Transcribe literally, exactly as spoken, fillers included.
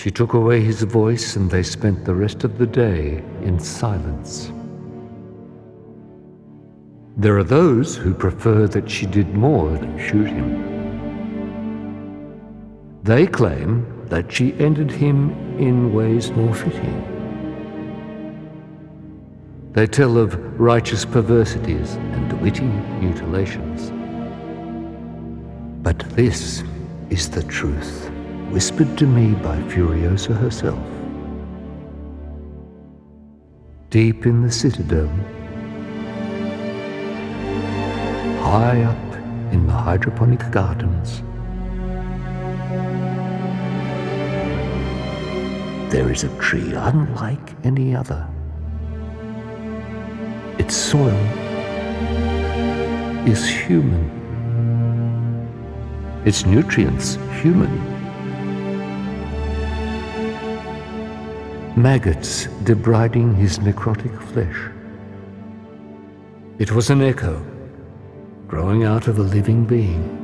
She took away his voice, and they spent the rest of the day in silence. There are those who prefer that she did more than shoot him. They claim that she ended him in ways more fitting. They tell of righteous perversities and witty mutilations. But this is the truth, whispered to me by Furiosa herself. Deep in the Citadel, high up in the hydroponic gardens, there is a tree unlike any other. Its soil is human. Its nutrients human. Maggots debriding his necrotic flesh. It was an echo growing out of a living being.